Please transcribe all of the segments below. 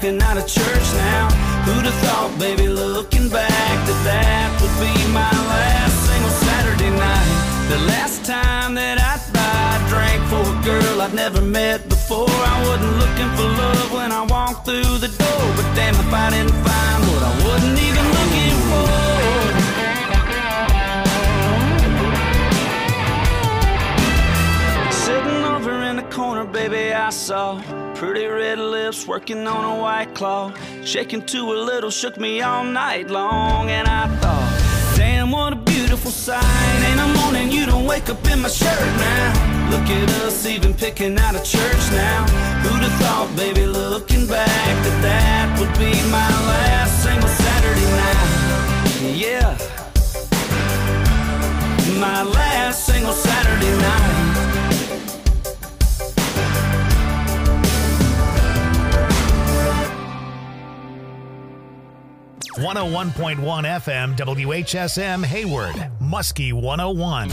walking out of church now. Who'd have thought, baby, looking back, that would be my last single Saturday night. The last time that I drank for a girl I'd never met before. I wasn't looking for love when I walked through the door, but damn if I didn't find what I wasn't even looking for. Sitting over in the corner, baby, I saw pretty red lips working on a White Claw. Shaking to a little, shook me all night long. And I thought, damn, what a beautiful sight. Ain't a morning you don't wake up in my shirt now. Look at us even picking out a church now. Who'd have thought, baby, looking back, that would be my last single Saturday night. Yeah, my last single Saturday night. 101.1 FM WHSM Hayward, Muskie 101.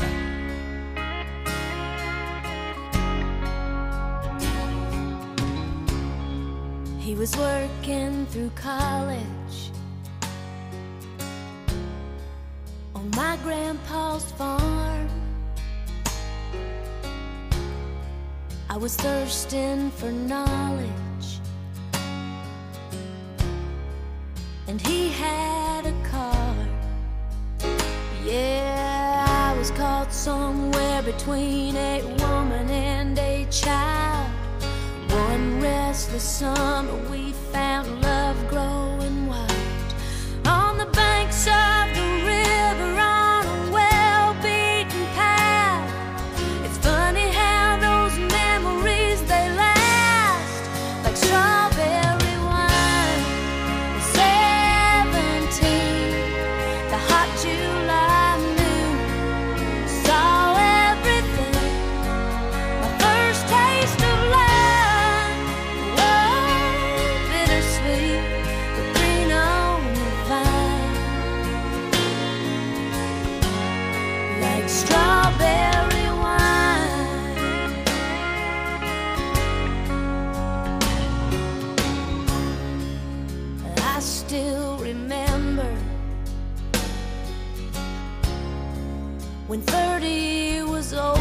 He was working through college on my grandpa's farm. I was thirsting for knowledge, and he had a car. Yeah, I was caught somewhere between a woman and a child. One restless summer we found love growing wild on the banks of the river on a well-beaten path. It's funny how those memories, they last like strawberry wine. 17, the hot July noon, saw everything. My first taste of love, whoa, bittersweet, but green on the vine, like strawberry wine. I still remember when 30 was old.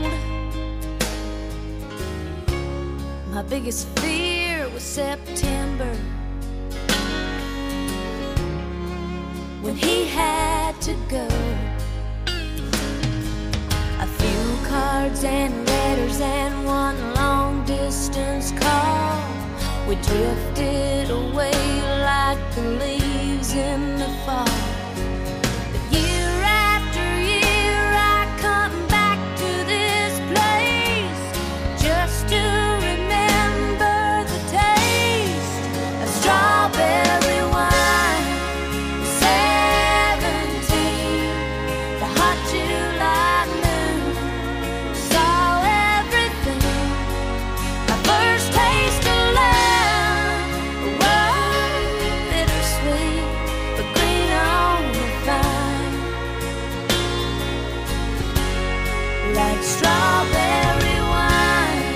My biggest fear was September, when he had to go. A few cards and letters and one long distance call. We drifted away like the leaves in the fall. But year after year I come back to this place just to remember the taste of strawberry wine. 17, the hot July noon, saw everything. My first taste of love, whoa, bittersweet, but green on the vine, like strawberry wine.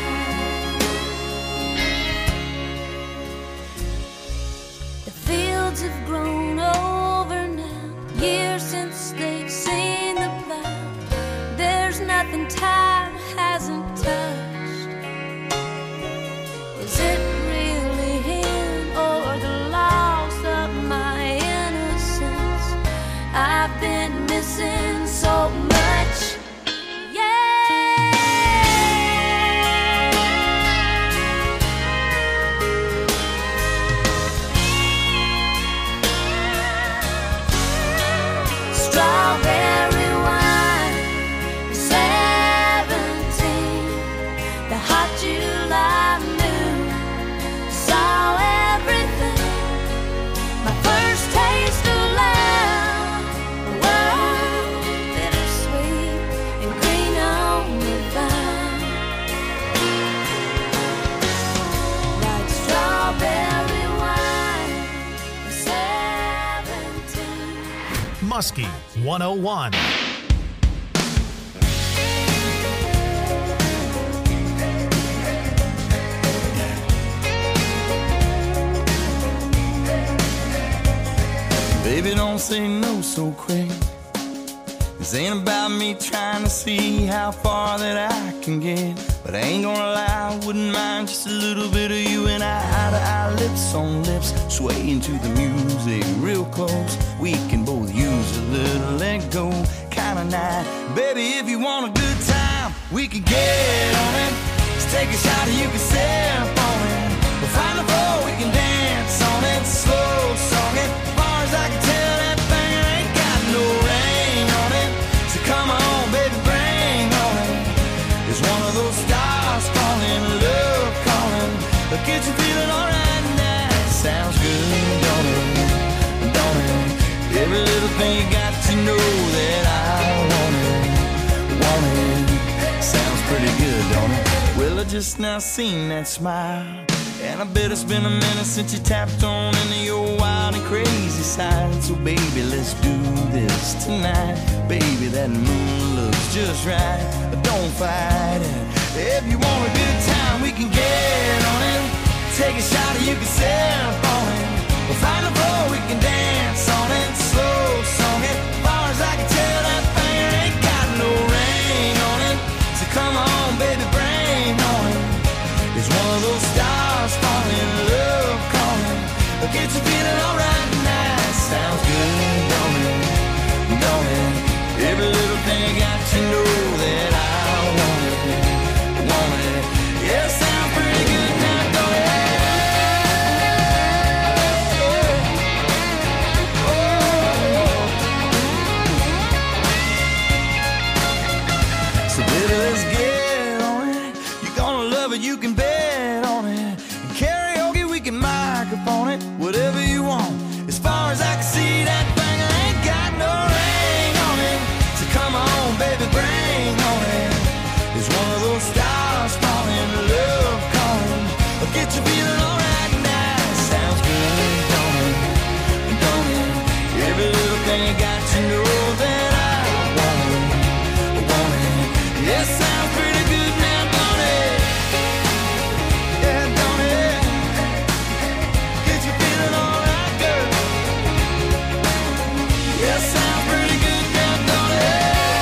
The fields have grown over now, years since they've seen the plow. There's nothing time hasn't touched. Is it really him or the loss of my innocence? I've been missing so much. Strawberry wine, 17, the hot July noon, saw everything. My first taste of love, whoa, bittersweet and green on the vine, like strawberry wine, 17. Muskie 101. Baby, don't say no so quick. This ain't about me trying to see how far that I can get. But I ain't gonna lie, I wouldn't mind just a little bit of you and I, eye to eye, lips on lips, swaying to the music real close. We can both use a little let go kind of night. Baby, if you want a good time, we can get on it. Let's take a shot and you can sip on it. We'll find the floor, we can dance on it. Slow song it, as far as I can tell, that thing ain't got no rain on it. So come on, baby, bring on it. It's one of those stars calling, love calling. They'll get you feeling alright now. Sounds good, don't it? Don't it? Every little thing you got to know that I want it. Want it. Sounds pretty good, don't it? Well, I just now seen that smile, and I bet it's been a minute since you tapped on into your wild and crazy side. So baby, let's do this tonight. Baby, that moon looks just right. Don't fight it. If you want a good time, we can get on it. Take a shot and you can sip on it. We'll find a floor, we can dance on it. Slow song it, as far as I can tell, that thing ain't got no rain on it. So come on, baby, bring on it. It's one of those stars falling, love calling. It'll get you feeling alright tonight. Sounds good, don't it? Don't it? Every little thing you got to know that I want it. Want it? Yeah, sounds pretty good now, don't it? So baby, let's get on it. You're gonna love it, you can bet on it. And karaoke, we can microphone it. Whatever you want. As far as I can see, that thing ain't got no ring on it. So come on, baby, bring on it. It's one of those stars falling, love calling. I'll get you feeling alright now. Sounds good, don't it? Don't it? Every little thing you got to know that I want it. Want it? Yeah, sounds pretty good now, don't it? Yeah, don't it? Get you feeling alright, girl. Yeah, sounds pretty good now, don't it?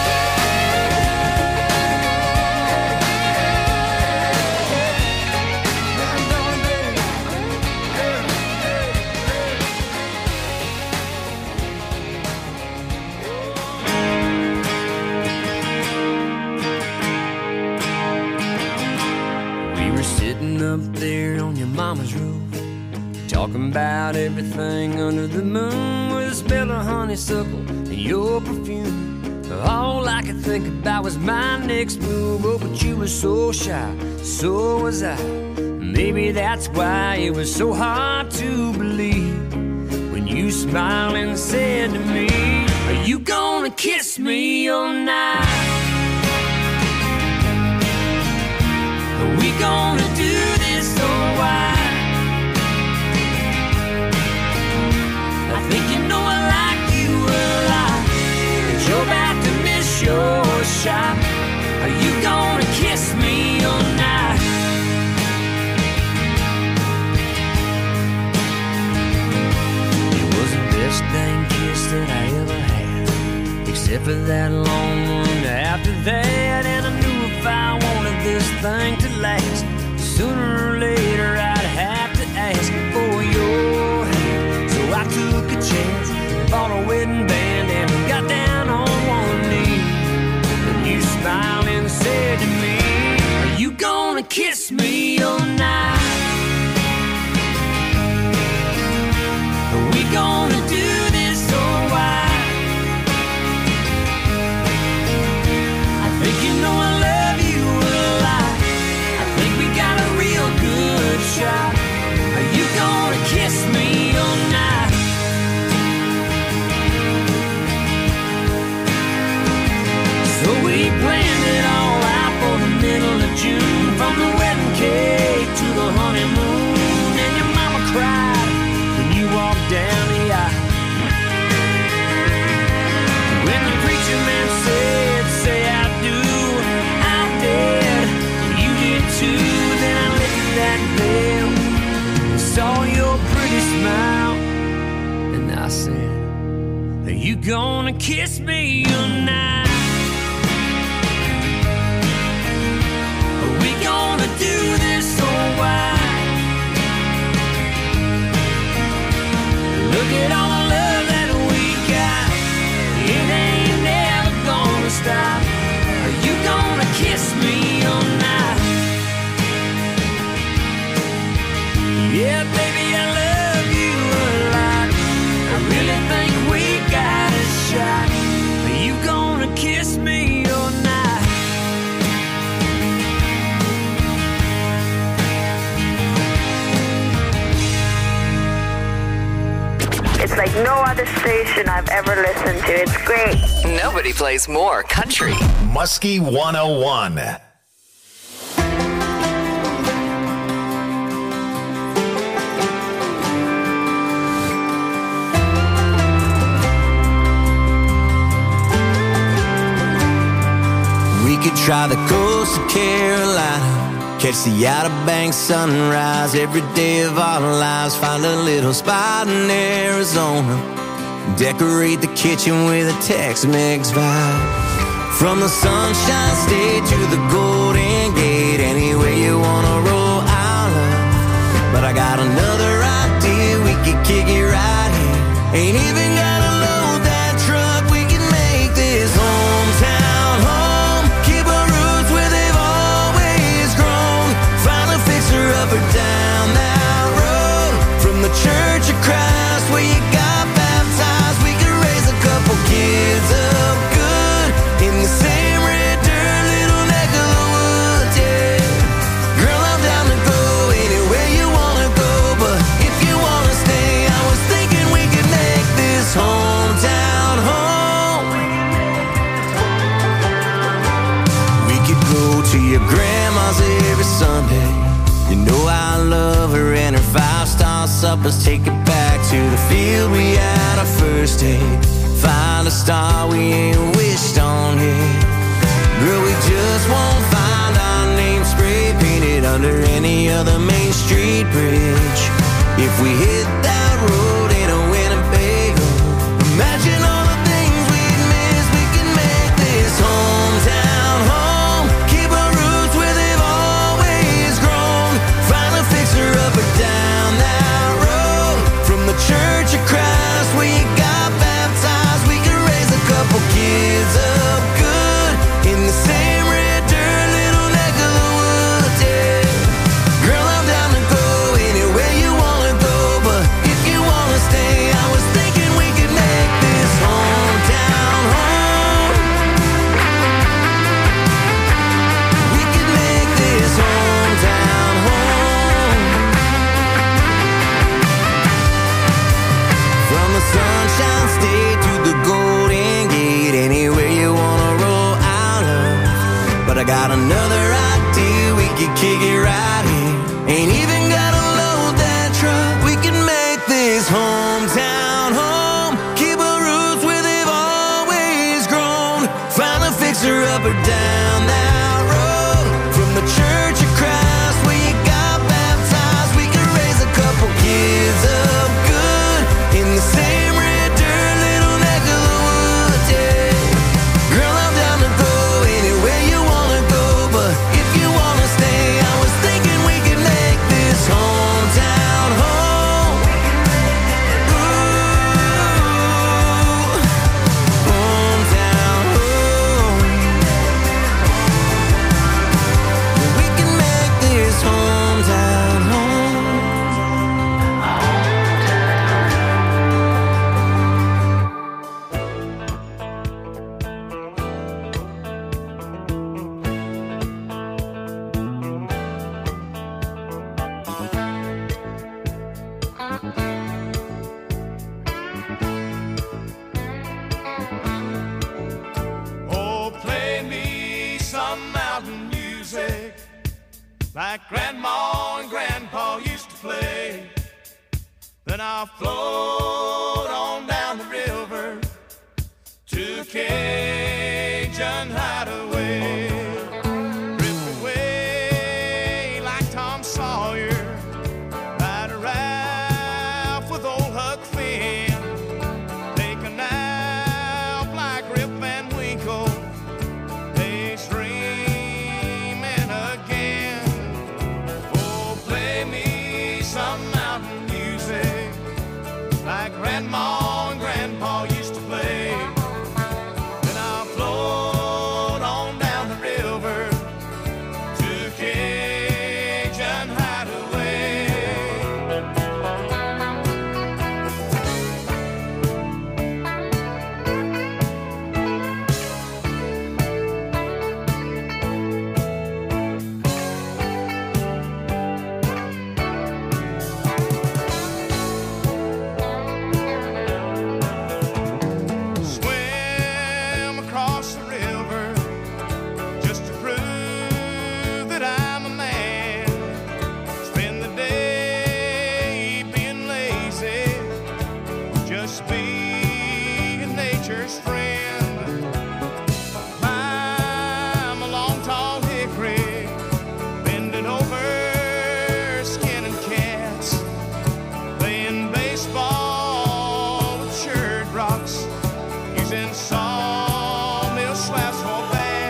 Yeah, don't it, We were sitting up there on your mama's roof, talking about everything under the moon, with the smell of honeysuckle and your perfume. All I could think about was my next move. Oh, but you were so shy, so was I. Maybe that's why it was so hard to believe when you smiled and said to me, are you gonna kiss me all night? Are we gonna do this or why? I think you know I like you a lot, but you're about to miss your shot. Are you gonna kiss me all night? It was the best dang kiss that I ever had, except for that long one after that. And I knew if I wanted this thing to last, sooner or later I'd have to ask for your hand. So I took a chance, bought a wedding band, and got down on one knee. And you smiled and said to me, are you gonna kiss me all night? Are we gonna do this or why? I think you know I love you a lot. I think we got a real good shot. Are you gonna kiss me all night? So we planned it all out for the middle of June, from the wedding cake to the honeymoon. And your mama cried when you walked down the aisle. When the preacher man said, say I do, kiss me tonight? Are we gonna do this or why? Look at all the love that we got. It ain't never gonna stop. Are you gonna kiss me tonight? Yeah, baby, I love you a lot. I really think we got a shot. Are you gonna kiss me or not? It's like no other station I've ever listened to. It's great. Nobody plays more country. Muskie 101. We could try the coast of Carolina, catch the Outer Banks sunrise every day of our lives. Find a little spot in Arizona, decorate the kitchen with a Tex-Mex vibe. From the Sunshine State to the Golden Gate, anywhere you wanna roll, I'll love. But I got another idea, we could kick it right here. Ain't even gotta load that truck, we can make this hometown home. Keep our roots where they've always grown. Find a fixer up or down that road. From the Church of Christ where you got baptized, we could raise a couple kids up good in the same red dirt little neck of the woods, yeah. Girl, I'm down to go anywhere you wanna go, but if you wanna stay, I was thinking we could make this hometown home. We could go to your grandma's every Sunday. You know I love her and her 5-star suppers. Take it back to the field we had our first date. Find a star we ain't wished on yet. Girl, we just won't find our name spray painted under any other Main Street bridge. If we hit that road in a Winnebago, imagine all the things we'd miss. We can make this hometown home. Keep our roots where they've always grown. Find a fixer up or down that road. From the Church of Christ where you got baptized, we could raise a couple kids up good in the same red dirt little neck of the woods, yeah. Girl, I'm down to go anywhere you wanna go, but if you wanna stay, I was thinking we could make this hometown home. We could make this hometown home. From the Sunshine State to the Golden Gate, anywhere you wanna roll, I'll love. But I got another idea, we could kick it right here. Ain't even gotta load that truck, we can make this hometown home. Keep our roots where they've always grown. Find a fixer up or down that road. From the Church of Christ where you got baptized, we could raise a couple kids up good in the same red dirt little neck of the woods, yeah. Girl, I'm down to go anywhere you wanna go, but if you wanna stay, I was thinking we could make this hometown home. Ooh, hometown home. We can make this hometown home. Oh, play me some mountain music like Grandma and Grandpa used to play. Then I'll float on down the river to Cajun Hideaway. Drift away like Tom Sawyer, ride a raft with old Huck Finn. Take a nap ask for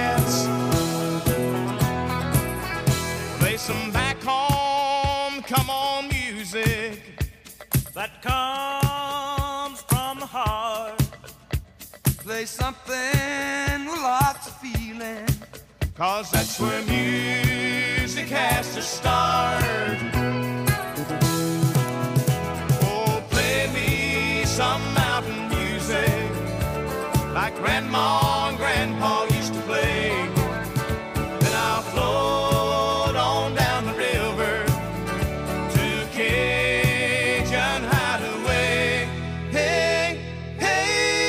bands. Play some back home, come on music that comes from the heart. Play something with lots of feeling, 'cause that's where music has to start. Oh, play me some mountain music like Grandma and Grandpa used to play. Then I'll float on down the river to Cajun Hideaway. Hey, hey.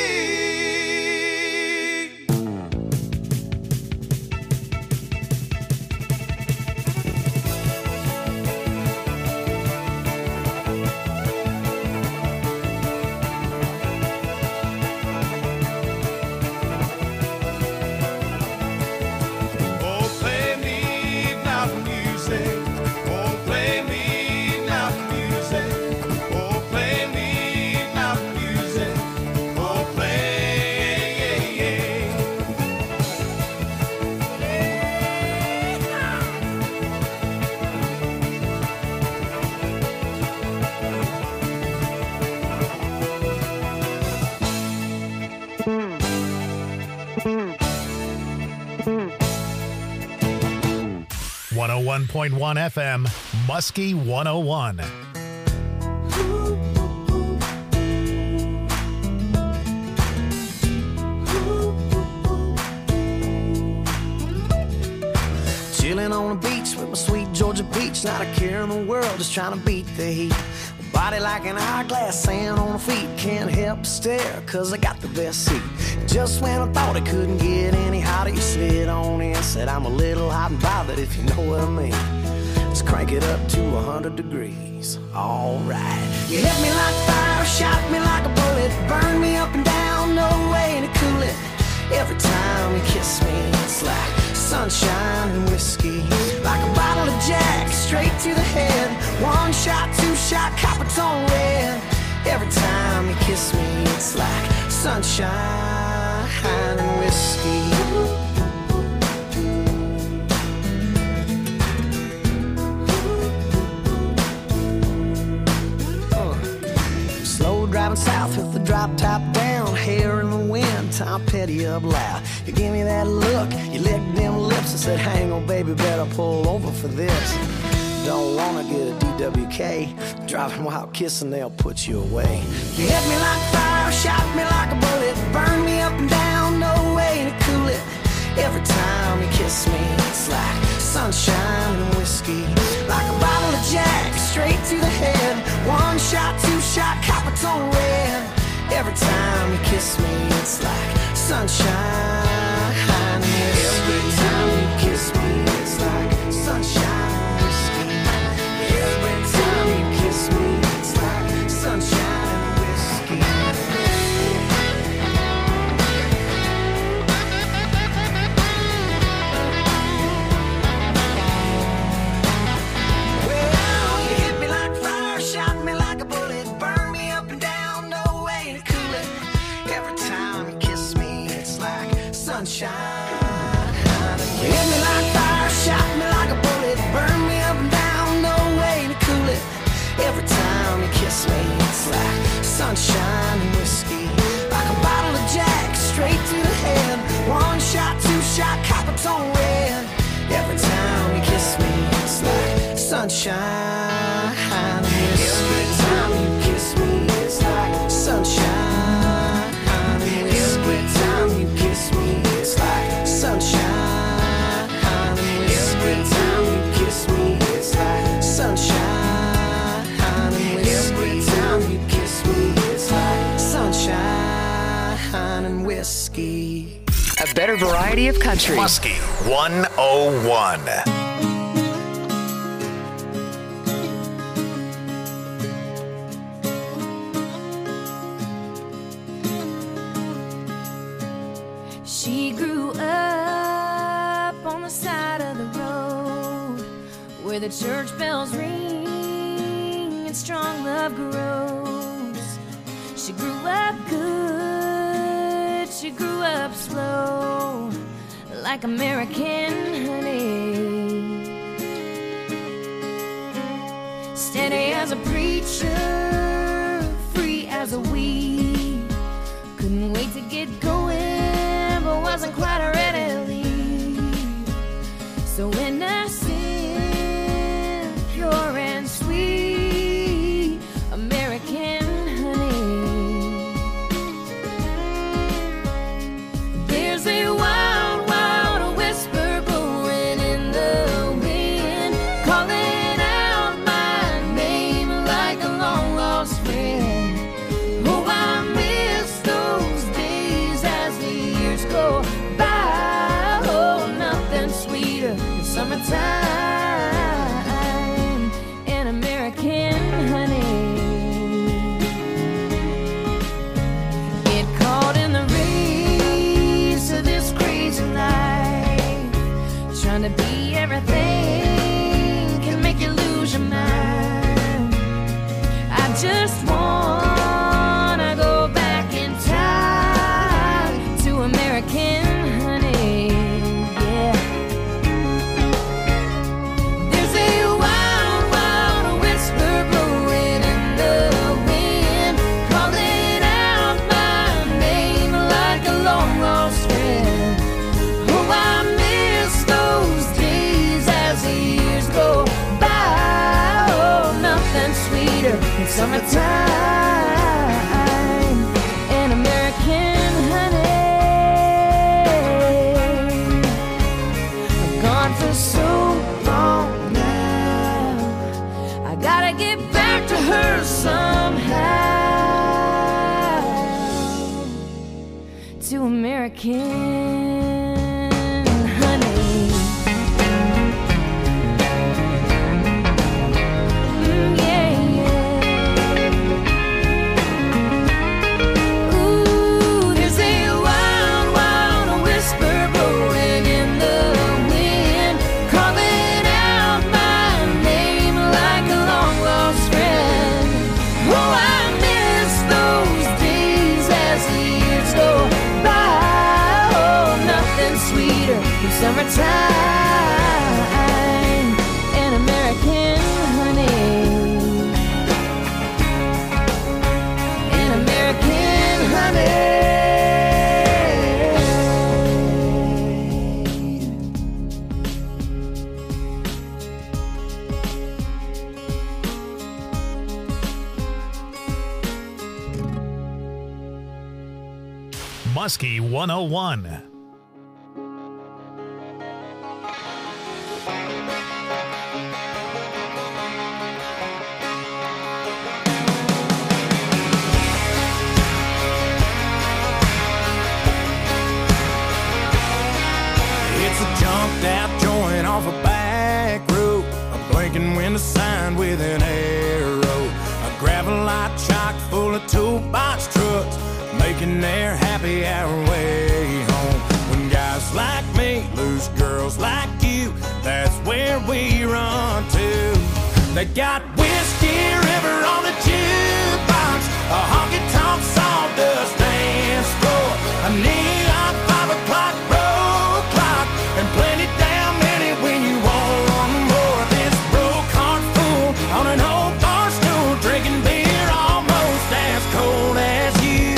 Oh, play me mountain music. Oh, play me mountain music. Oh, play me mountain music. Oh, play. FM 101.1 FM, Muskie 101. Chilling on the beach with my sweet Georgia peach, not a care in the world, just trying to beat the heat. Body like an hourglass, sand on the feet, can't help but stare, 'cause I got the best seat. Just when I thought it couldn't get any hotter, you slid on in, said I'm a little hot and bothered, if you know what I mean. Let's crank it up to 100 degrees, alright. You hit me like fire, shot me like a bullet, burn me up and down, no way to cool it. Every time you kiss me, it's like sunshine and whiskey, like a bottle of Jack, straight to the head. One shot, two shot, copper tone red. Every time you kiss me, it's like sunshine and whiskey. Slow driving south with the drop top down, hair in the wind, Tom Petty up loud. You give me that look, you licked them lips and said, hang on baby, better pull over for this. Don't wanna get a DWK, driving while kissing, they'll put you away. You hit me like fire, shot me like a bullet, burn me up and down, no way to cool it. Every time you kiss me, it's like sunshine and whiskey, like a bottle of Jack, straight to the head. One shot, two shot, copper tone red. Every time you kiss me, it's like sunshine and whiskey. Every time you kiss me, it's like sunshine and whiskey. Every time you kiss me, it's like sunshine and whiskey. Well, you hit me like fire, shot me like a bullet, burn me up and down, no way to cool it. Every time you kiss me, it's like sunshine. You hit me like fire, shot me like a bullet, burn me up and down, no way to cool it. Every time you kiss me, it's like sunshine and whiskey, like a bottle of Jack, straight to the head. One shot, two shot, copper tone red. Every time you kiss me, it's like sunshine and whiskey. Every time you kiss me, it's like sunshine and whiskey. Every time you kiss me, it's like sunshine and whiskey. Every time you kiss me, it's like sunshine and whiskey. Every time you kiss me, it's like sunshine and whiskey. A better variety of country. Muskie 101. She grew up on the side of the road where the church bells ring and strong love grows. She grew up good, she grew up slow, like American honey. Steady as a preacher, free as a weed. Couldn't wait to get going, but wasn't quite ready to leave. So when I sing pure and sweet American honey, there's a wild, wild whisper blowing in the wind, calling out my name like a long lost friend. Oh, I miss those days as the years go by. Oh, nothing sweeter than summertime and American honey. Get caught in the race of this crazy life, trying to be everything can make you lose your mind. I just wanna go back in time to American honey, yeah. There's a wild, wild whisper blowing in the wind, calling out my name like a long lost friend. Oh, I miss those days as the years go by. Oh, nothing sweeter than summertime and American honey. I've gone for so long now, I gotta get back to her somehow, to American honey. Yeah, yeah. Ooh, there's a wild, wild whisper blowing in the wind, calling out my name like a long lost friend. Oh, I miss those days as the years go by. Oh, nothing sweeter than summertime and American honey. And American honey. Muskie 101. It's a jumped out joint off a back road, a blinking window sign with an arrow, a gravel lot chock full of toolbox trucks, making their happy hour way home. When guys like me lose girls like you, that's where we run to. They got Whiskey River on the jukebox, a honky-tonk sawdust dance floor, a neon 5 o'clock road clock, and plenty damn many when you want more. This broke heart fool on an old bar stool, drinking beer almost as cold as you.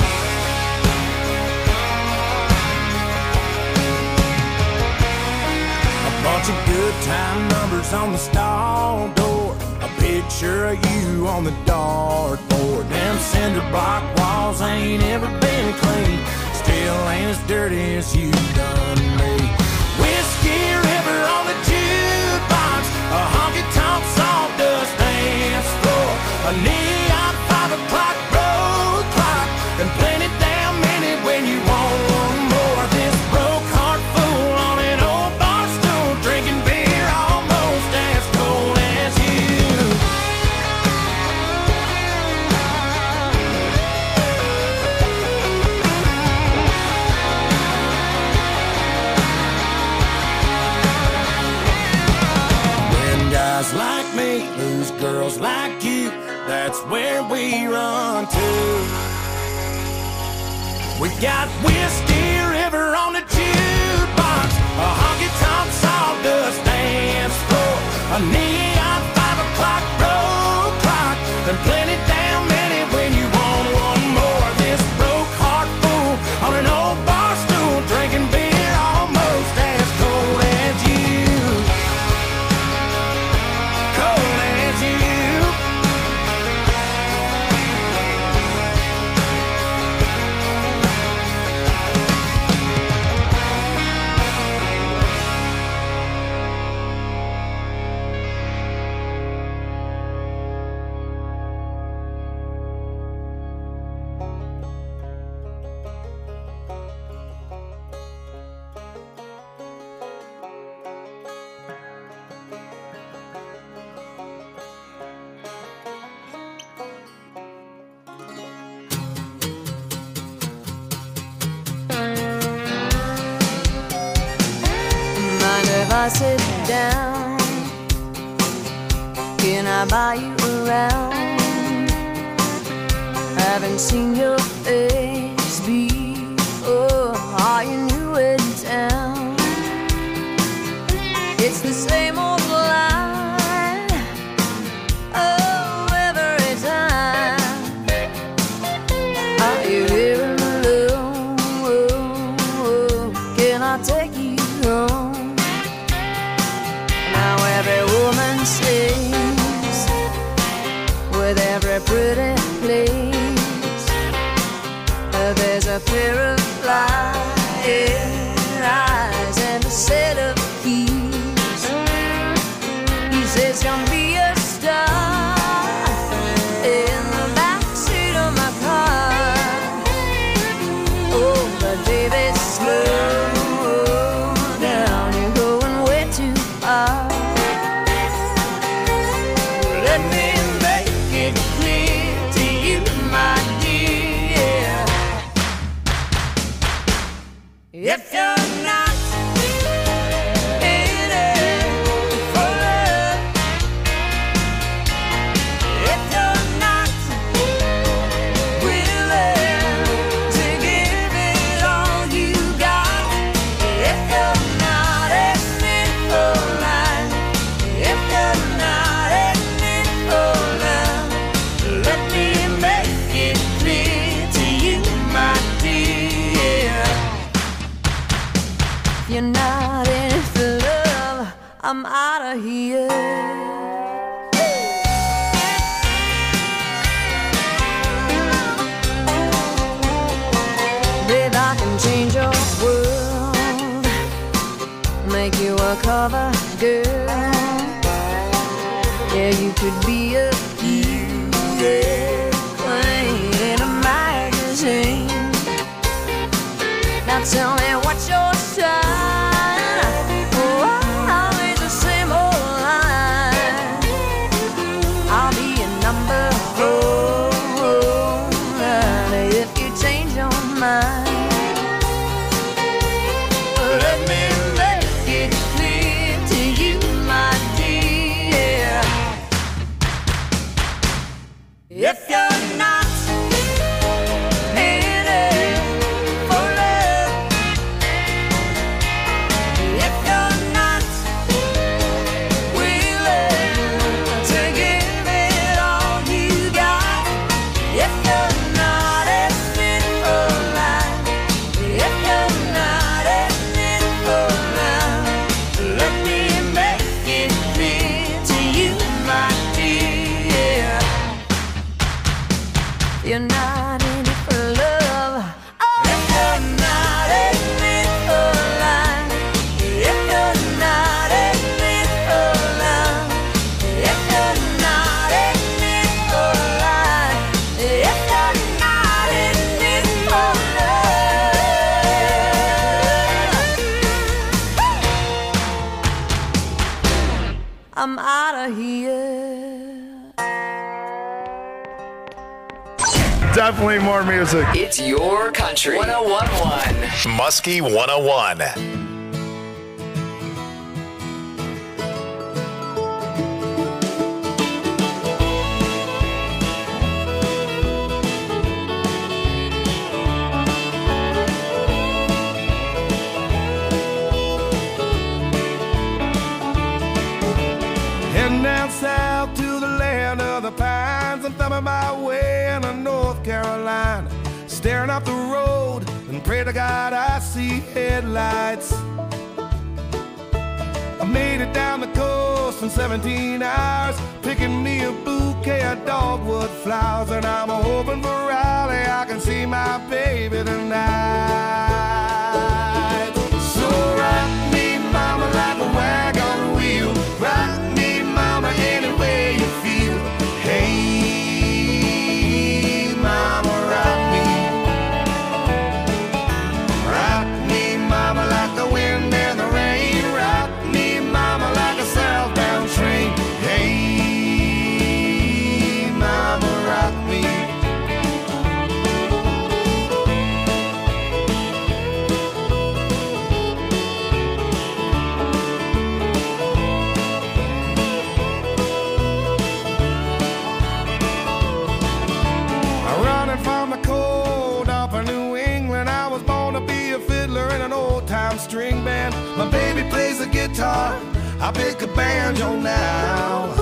A bunch of good time numbers on the stall door, a picture of you on the dartboard. Them cinder block walls ain't ever been clean, still ain't as dirty as you done me. Whiskey River on the jukebox, a honky-tonk sawdust dance floor, a neon 5 o'clock road clock, and plenty damn many when you want more. This broke heart fool on an old bar stool, drinking beer almost as cold as you. When guys like me lose girls like you, that's where we run to. We got Whiskey River on the jukebox, a honky-tonk sawdust dance floor, a neon 5 o'clock road clock, and plenty damn many when you want one more. This broke heart fool on an old bar stool, drinking beer almost as cold as you. Cold as you. If I sit down, can I buy you around? Haven't seen your face before. Are you new in town? It's the same old line, oh, every time. Are you here alone? Can I take you home? Now every woman sings with every pretty place. There's a pair of flying eyes and a set of keys. He says, "Come be a star in the backseat of my car." Oh, but baby, slow down, you're going way too far. Let me make it clear to you, my dear. If you're not in it for love, if you're not willing to give it all you got, if you're not in it for life, if you're not in it for love, let me make it clear to you, my dear. If you're not in it for love, I'm out of here. Babe, I can change your world, make you a cover girl. Yeah, you could be a queen in a magazine. Now tell me what's your sign? Oh, always the same old line. I'll be a number 4 if you change your mind. Let me make it clear to you, my dear. If you're not in it for love, if you're not willing to give it all you got, if you're not in it for life, if you're not in it for love, let me make it clear to you, my dear. You're not in it for love. If you're not in it for life, if you're not in it for love, if you're not in it for life, if you're not in it for love, I'm out of here. Definitely more music. It's your country. 101.1. Muskie 101. and thumbing my way into North Carolina, staring up the road and pray to God I see headlights. I made it down the coast in 17 hours, picking me a bouquet of dogwood flowers, and I'm hoping for Raleigh I can see my baby tonight. So rock me, mama, like a wagon wheel. Rock me, mama, any way you feel. Hey, mama, rock me. Rock me, mama, like the wind and the rain. Rock me, mama, like a southbound train. Hey, mama, rock me. Running from the cold up in New England, I was born to be a fiddler in an old-time string band. My baby plays the guitar, I pick a banjo now.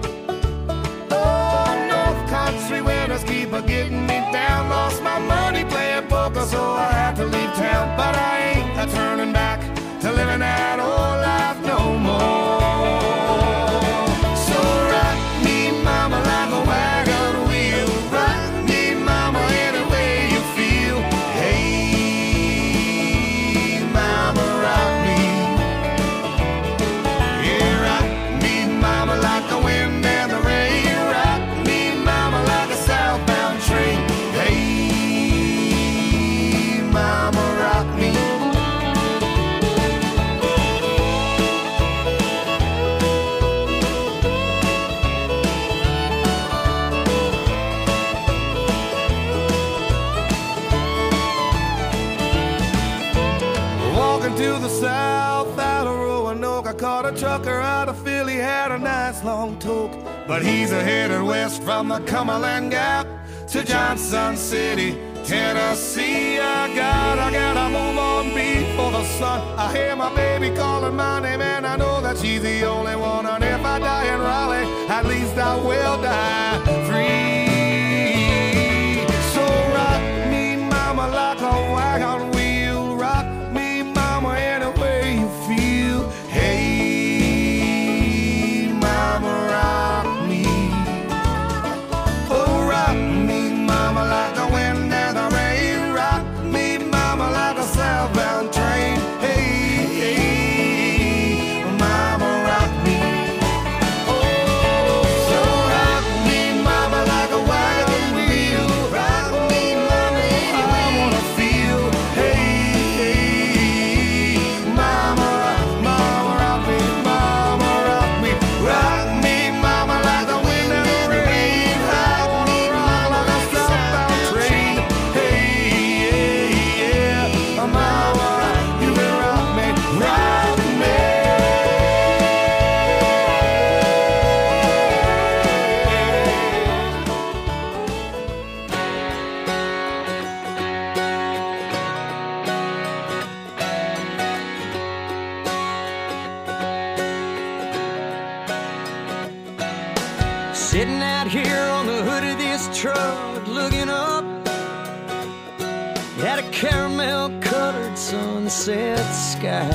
Oh, North Country winters keep getting me down. Lost my money playing poker, so I had to leave town. But I ain't a turning back to living that old life no more. So rock me, mama, like a wagon wheel. Rock me, mama, any way you feel. Hey, mama, rock me. Yeah, rock me, mama, like the wind and the rain. Rock me, mama, like a southbound train. Hey, mama, rock me. Walking to the south out of Roanoke, I caught a trucker out of Philly, had a nice long toke. But he's headed west from the Cumberland Gap to Johnson City, Tennessee. I gotta move on before the sun. I hear my baby calling my name, and I know that she's the only one. And if I die in Raleigh, at least I will die free. So rock me, mama, like a wagon wheel. Rock me, mama, any way you feel. Hey, mama, rock me. Oh, rock me, mama, like the wind and the rain. Rock me, mama, like a southbound train. Hey, mama, rock me. So rock me, mama, like a wagon wheel. Rock me, mama, I wanna feel. Hey, mama, mama, rock me, mama, rock me. Rock me, mama, like the wind and the rain. Rock me, mama, like a southbound train. Hey, yeah, mama, you can rock me, rock me. Sitting out here on the hood of this truck, looking up at a caramel-colored sunset sky.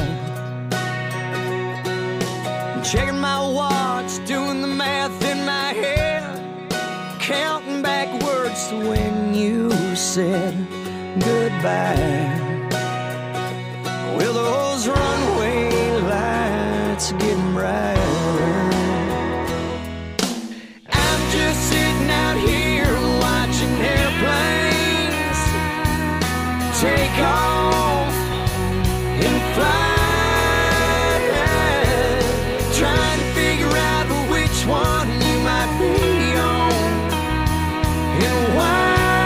Checking my watch, doing the math in my head, counting backwards to when you said goodbye. Well, those runway lights are getting brighter. I'm just sitting out here watching airplanes take off and fly, trying to figure out which one you might be on and why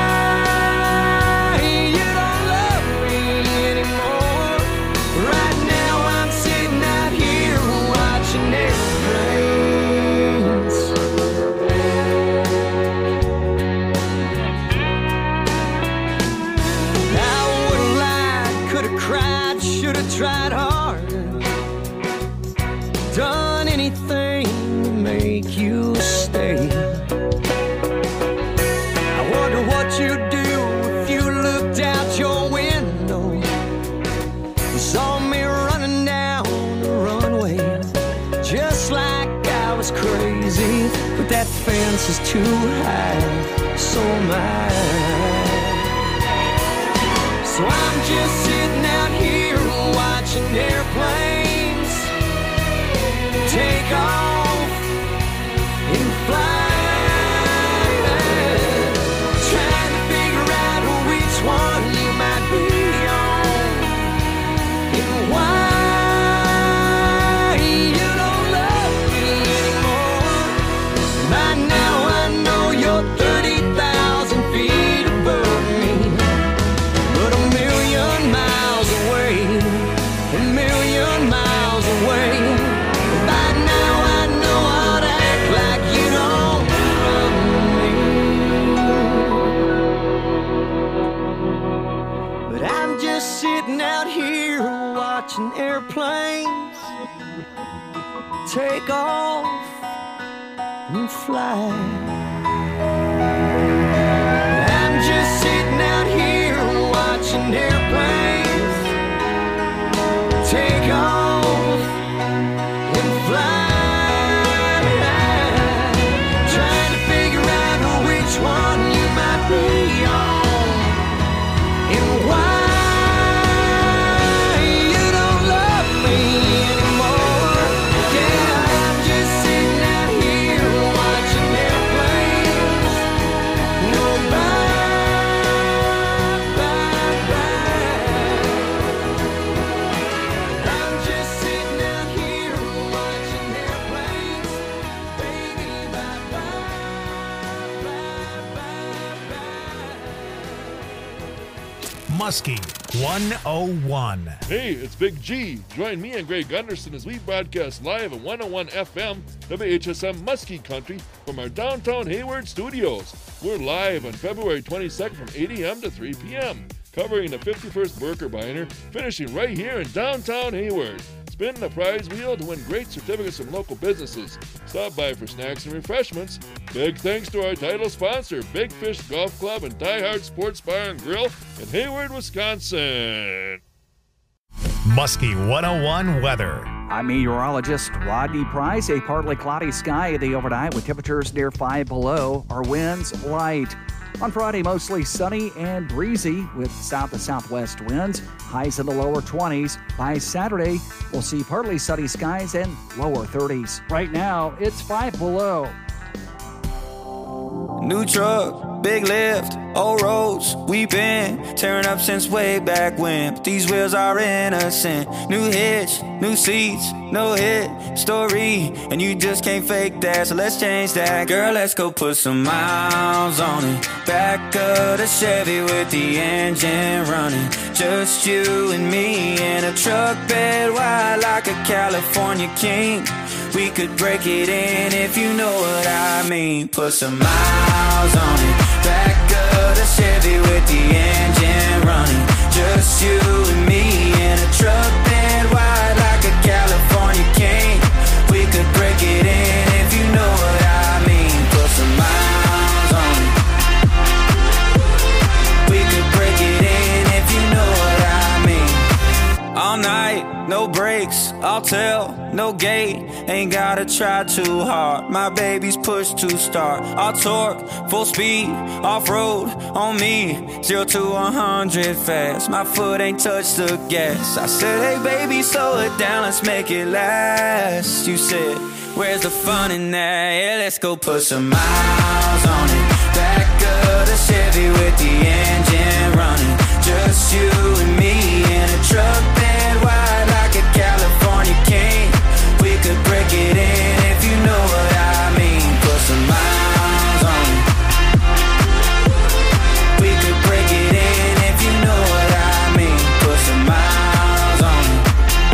you don't love me anymore. Right now I'm sitting out here watching airplanes. I would've lied, could've cried, should've tried harder, done anything to make you stay. that fence is too high, so am I. So I'm just sitting out here watching airplanes take off and fly, trying to figure out which one you might be on and why you don't love me anymore. By now I know you're 30,000 feet above me, but a million miles away, a million miles away. By now I know how to act like you don't love me. But I'm just sitting out here watching airplanes take off and fly. I'm just sitting out here watching airplanes take off and fly, trying to figure out which one you might be on and why you don't love me anymore. Yeah, I'm just sitting out here watching airplanes go by, I'm just sitting out here watching airplanes, baby, Muskie 101. Hey, it's Big G. Join me and Greg Gunderson as we broadcast live at 101 FM, WHSM Muskie Country from our downtown Hayward studios. We're live on February 22nd from 8 a.m. to 3 p.m., covering the 51st Birkebeiner, finishing right here in downtown Hayward. Spin the prize wheel to win great certificates from local businesses. Stop by for snacks and refreshments. Big thanks to our title sponsor, Big Fish Golf Club and Die Hard Sports Bar and Grill in Hayward, Wisconsin. Muskie 101 weather. I'm meteorologist Rodney Price. A partly cloudy sky in the overnight with temperatures near 5 below. Our winds light. On Friday, mostly sunny and breezy with south to southwest winds. Highs in the lower 20s. By Saturday, we'll see partly sunny skies and lower 30s. Right now, it's 5 below. New truck, big lift, old roads, we been tearing up since way back when. But these wheels are innocent. New hitch, new seats, no hit story, and you just can't fake that, so let's change that. Girl, let's go put some miles on it. Back of the Chevy with the engine running. Just you and me in a truck bed wide like a California king. We could break it in if you know what I mean. Put some miles on it. Back of the Chevy with the engine running. Just you and me in a truck bed wide like a California king. We could break it in if you know what I mean. Put some miles on it. We could break it in if you know what I mean. All night, no brakes, I'll tell, no gate. Ain't gotta try too hard, my baby's push to start. I'll torque, full speed, off-road, on me. 0 to 100 fast, my foot ain't touched the gas. I said, hey baby, slow it down, let's make it last. You said, where's the fun in that? Yeah, let's go put some miles on it. Back of the Chevy with the engine running. Just you and me in a truck bed wide like a California king. We could break it in if you know what I mean. Put some miles on it. We could break it in if you know what I mean. Put some miles on it.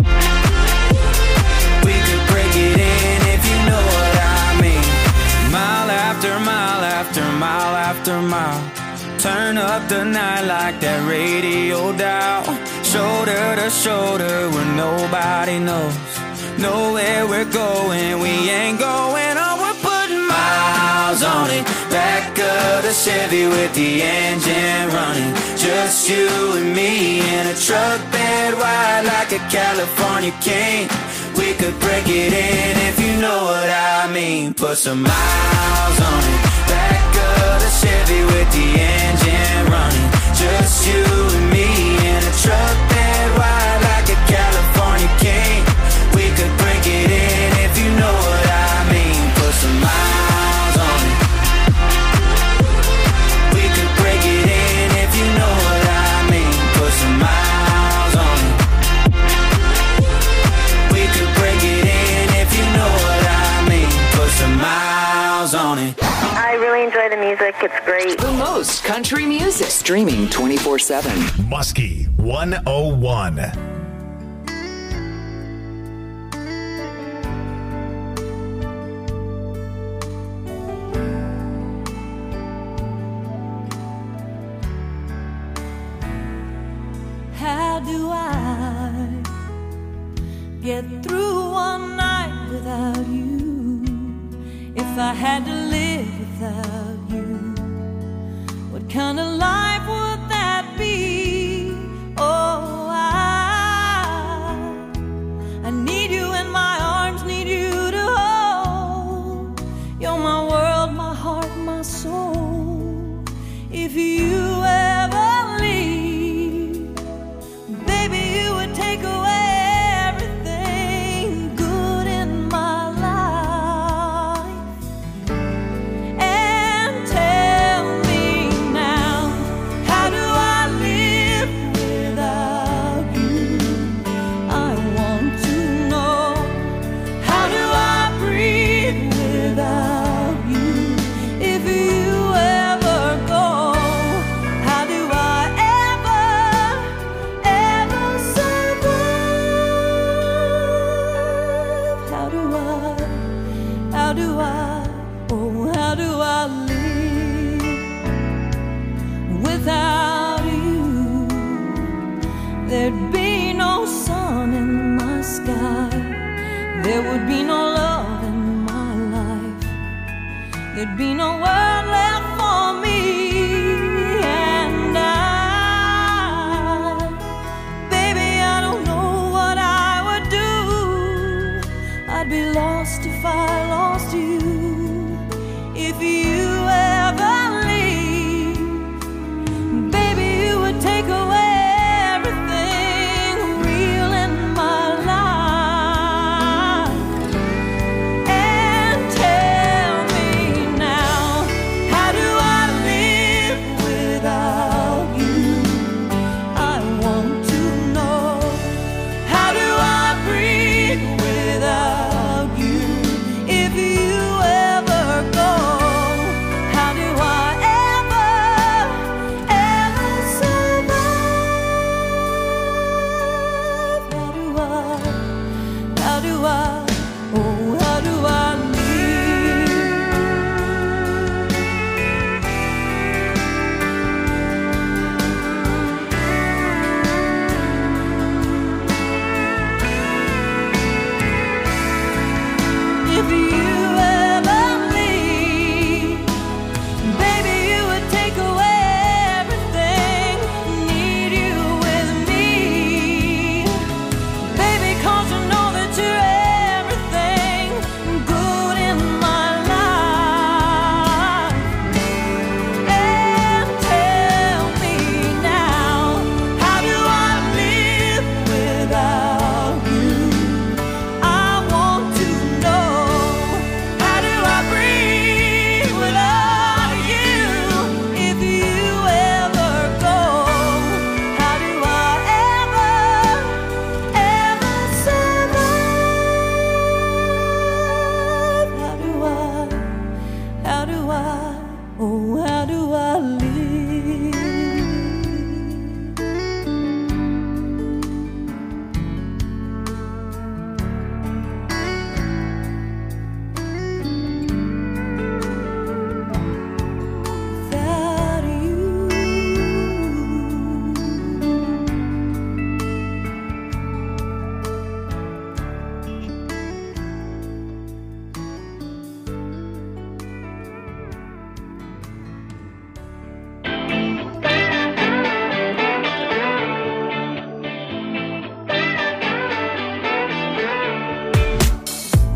We could break it in if you know what I mean. Mile after mile after mile after mile. Turn up the night like that radio dial. Shoulder to shoulder where nobody knows. Know where we're going, we ain't going on. We're putting miles on it. Back of the Chevy with the engine running. Just you and me in a truck bed wide like a California king. We could break it in if you know what I mean. Put some miles on it. Back of the Chevy with the engine running. Just you and me in a truck that wide like a California king. We could break it in if you know what I mean. Put some miles on it. We could break it in if you know what I mean. Put some miles on it. We could break it in if you know what I mean. Put some miles on it. I really enjoy the music. It's great. The most country music. Streaming 24/7. Muskie 101. How do I get through one night without you? If I had to live without you, what kind of life would that be? Oh, I need you in my arms, need you to hold. You're my world, my heart, my soul. If you ever leave, baby, you would take away everything good in my life. And tell me now, how do I live without you? I want to know. How do I breathe without you? If you ever go, how do I ever survive? How do I live without you? There'd be no sun in my sky. There would be no love in my life. There'd be no world left for me. And baby, I don't know what I would do. I'd be lost if I lost you. If you ever leave, baby, you would take away everything real in my life. And tell me now, how do I live without you? I want to know. How do I breathe without you? If you ever go, how do I ever survive? How do I live? If you ever leave, baby, you would take away everything. Need you with me, baby, 'cause you know that you're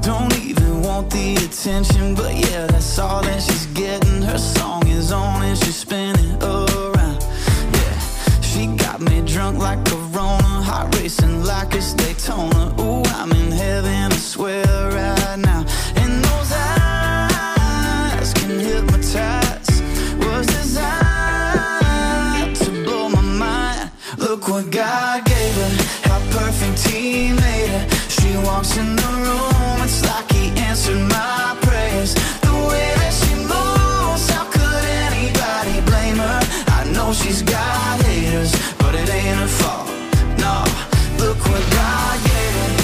don't even want the attention, but yeah, that's all that she's getting. Her song is on and she's spinning around. Yeah, she got me drunk like Corona, heart racing like it's Daytona. Ooh, I'm in heaven, I swear right now. And those eyes can hypnotize, was designed to blow my mind. Look what God gave her, how perfect He made her. She walks in the room, it's like He answered my prayers. The way that she moves, how could anybody blame her? I know she's got haters, but it ain't her fault. No, look what God gave her.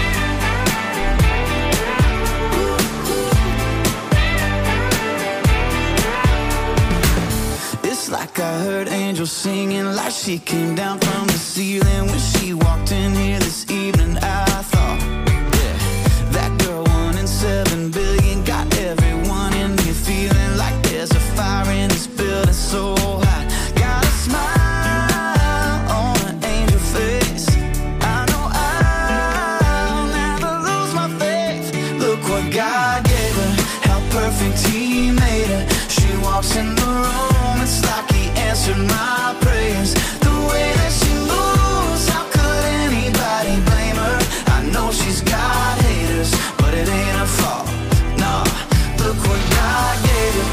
It's like I heard angels singing, like she came down from the ceiling when she walked in here this evening. I thought, yeah, that girl 1 in 7 billion got everyone in here feeling like there's a fire in this building so hot. Got a smile on an angel face. I know I'll never lose my faith. Look what God gave her, how perfect He made her. She walks in the room, it's like He answered my prayers. The way that she moves, how could anybody blame her? I know she's got haters, but it ain't her fault. No, look what God gave her.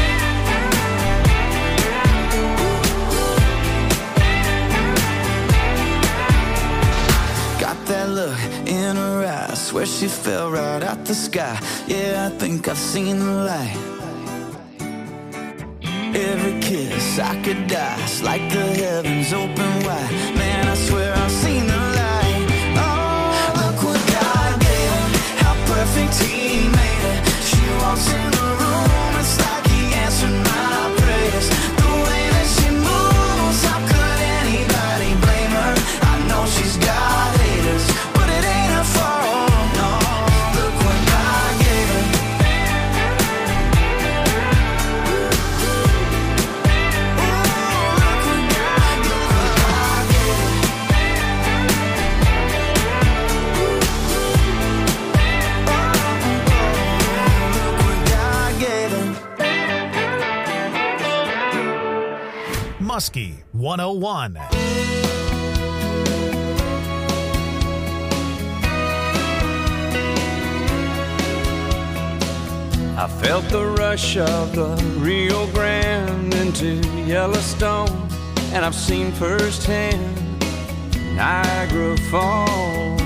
Got that look in her eyes, swear she fell right out the sky. Yeah, I think I've seen the light. Every kiss I could die, it's like the heavens open wide. Man, I swear I've seen the light. Oh, look what God gave her, how perfect He made her. She walks in the room, it's like He answered my prayers. The way that she moves, how could anybody blame her? I know she's got haters, but it ain't her fault. No, look what God gave her. Muskie 101. I felt the rush of the Rio Grande into Yellowstone, and I've seen firsthand Niagara Falls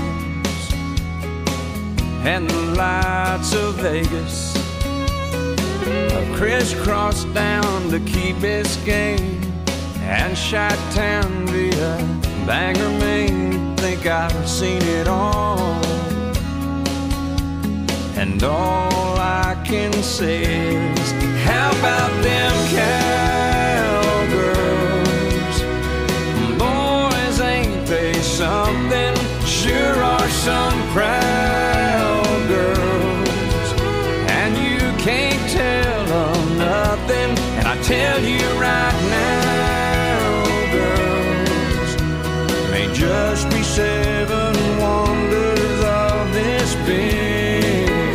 and the lights of Vegas. I've crisscrossed down to Key Biscayne and Chi-Town via Bangor, Maine. Think I've seen it all, and all I can say is, how about them cowgirls? Boys, ain't they something? Sure are some proud girls, and you can't tell them nothing. And I tell you right now, girls, may just be 7 wonders of this big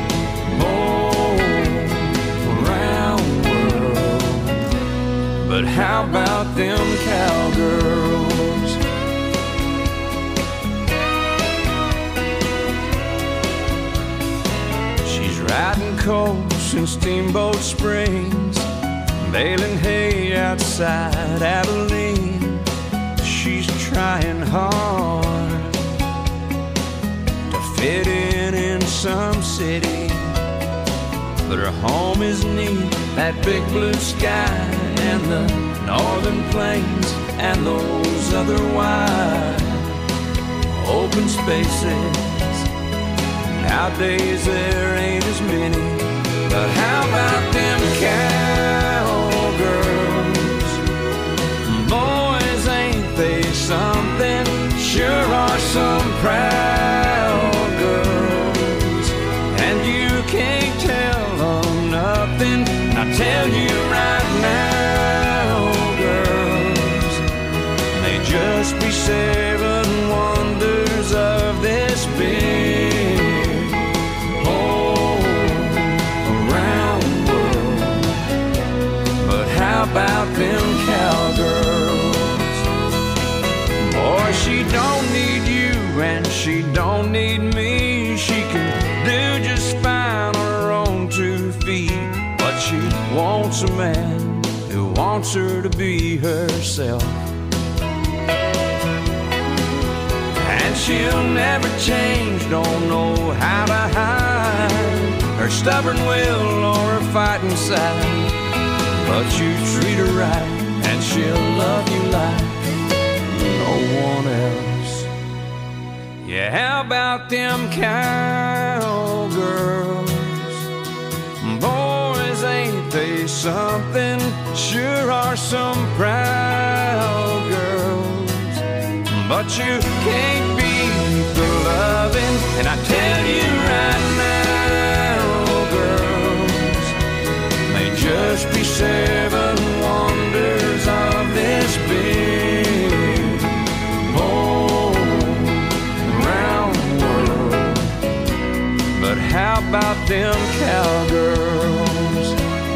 round world. But how about them cowgirls? She's riding coast in Steamboat Springs, baling hay outside Abilene. She's trying hard to fit in some city, but her home is neat, that big blue sky and the northern plains and those other wide open spaces. Nowadays there ain't as many, but how about them cowgirls? Boys, ain't they something? Sure are some proud girls, and you can't tell them nothing. I tell you right now, girls, they just be 7 wonders of this big don't need you and she don't need me. She can do just fine on her own 2 feet. But she wants a man who wants her to be herself. And she'll never change, don't know how to hide her stubborn will or her fighting side. But you treat her right and she'll love you like no one else. Yeah, how about them cowgirls? Boys, ain't they something? Sure are some proud girls. But you can't beat the loving. And I tell you right now, girls, may just be 7 wonders of this big whole round world. But how about them cowgirls?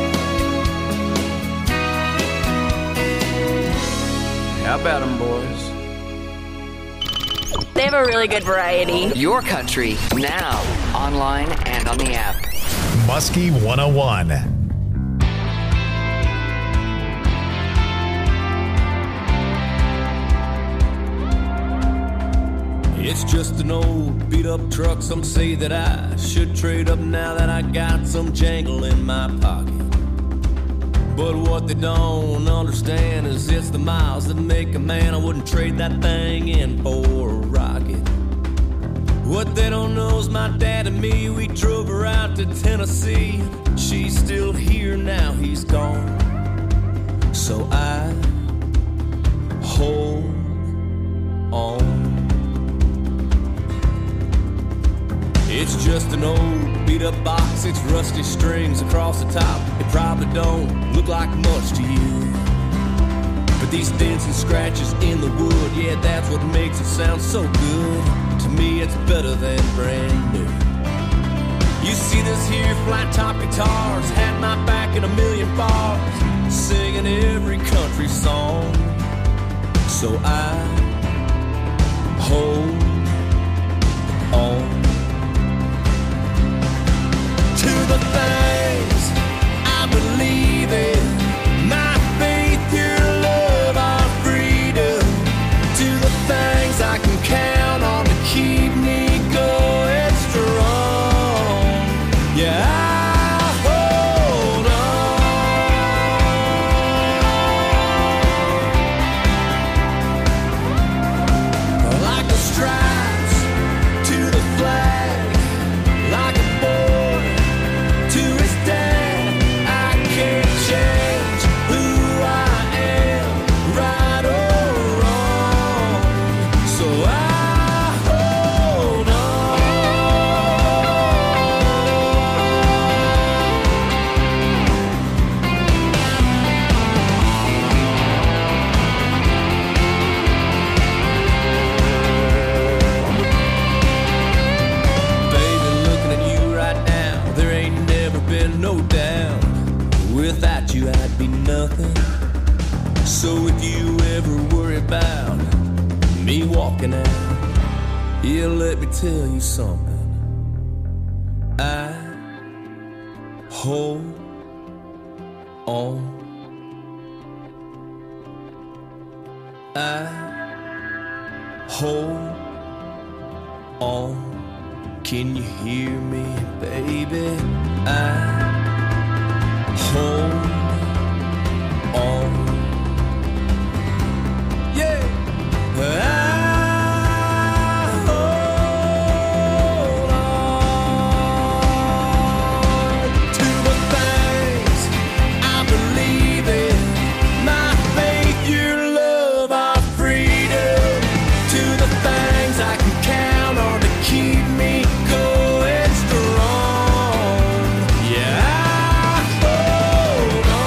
How about them, boys? They have a really good variety. Your country, now, online and on the app. Muskie 101. It's just an old beat-up truck. Some say that I should trade up now that I got some jangle in my pocket. But what they don't understand is it's the miles that make a man. I wouldn't trade that thing in for a rocket. What they don't know is my dad and me, we drove her out to Tennessee. She's still here now, he's gone. So I hold on. It's just an old beat-up box, it's rusty strings across the top. It probably don't look like much to you, but these dents and scratches in the wood, yeah, that's what makes it sound so good. To me, it's better than brand new. You see this here flat-top guitars had my back in a million bars, singing every country song. So I hold on to the things I believe in, my faith, your love, our freedom, to the things I can count on to keep me going strong. Yeah, I hold on like the stripes to the flag, like a boy to his dad. I can't change who I am, right or wrong. So I hold on. Baby, looking at you right now, there ain't never been no doubt. Without you, I'd be nothing. So if you ever worry about me walking out, yeah, let me tell you something. I hold on. I hold on. Can you hear me, baby? I hold on. Yeah. I hold on to the things I believe in, my faith, your love, our freedom, to the things I can count on to keep me going strong. Yeah, I hold on.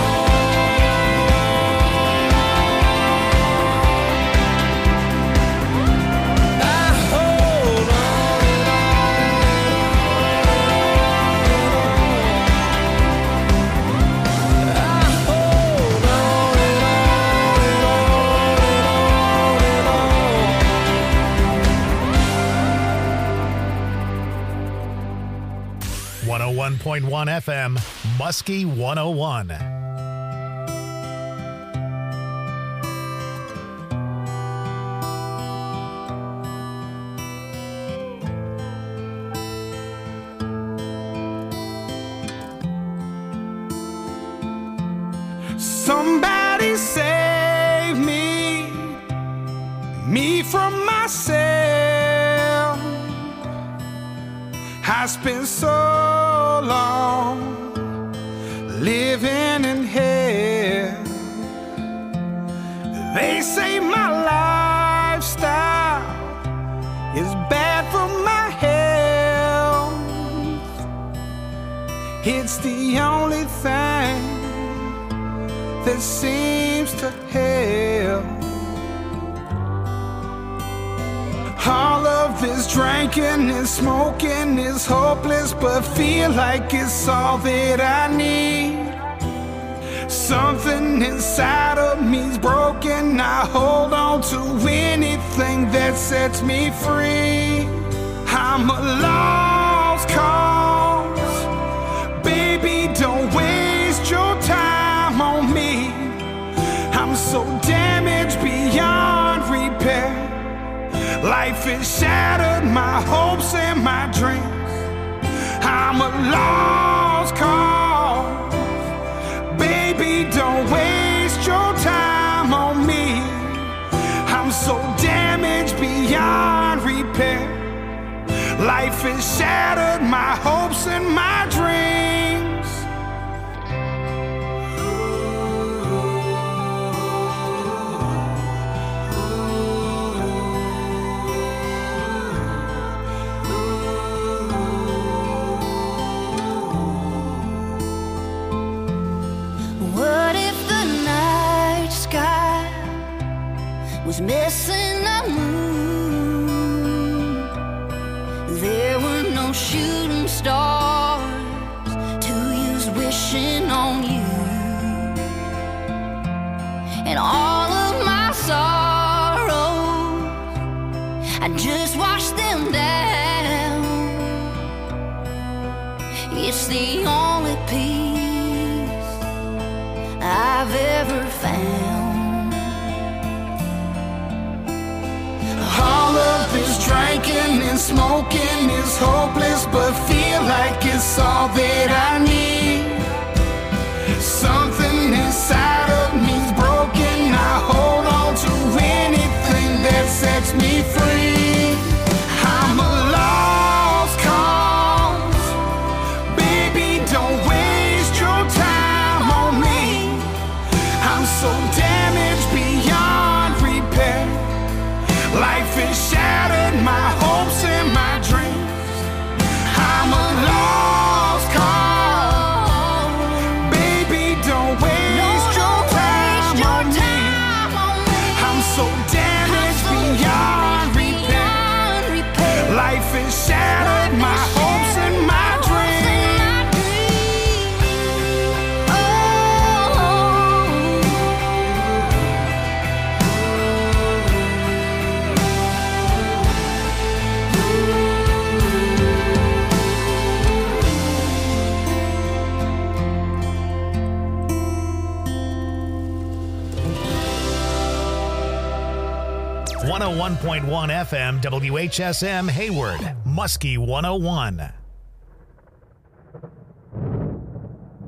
101.1 FM, Muskie 101. Somebody save me from myself. I spent so long living in hell. They say my lifestyle is bad for my health. It's the only thing that seems to help. All of this drinking and smoking is hopeless, but feel like it's all that I need. Something inside of me's broken. I hold on to anything that sets me free. I'm a lost cause. Baby, don't waste your time on me. I'm so damaged beyond repair. Life has shattered my hopes and my dreams. I'm a lost cause. Baby, don't waste your time on me. I'm so damaged beyond repair. Life has shattered my hopes and my dreams. Was missing a moon. There were no shooting stars to use wishing on you. And all of my sorrows, I just washed them down. It's the only peace I've ever found. All of this drinking and smoking is hopeless, but feel like it's all that I need. Something inside of me's broken. I hold on to anything that sets me free. I'm a lost cause. Baby, don't waste your time on me. I'm so damaged beyond repair. Life has shattered my hopes and my dreams. I'm a lost cause. Baby, don't waste your time on me. I'm so damaged beyond repair. Life has shattered my hopes and my .1 FM WHSM Hayward, Muskie 101.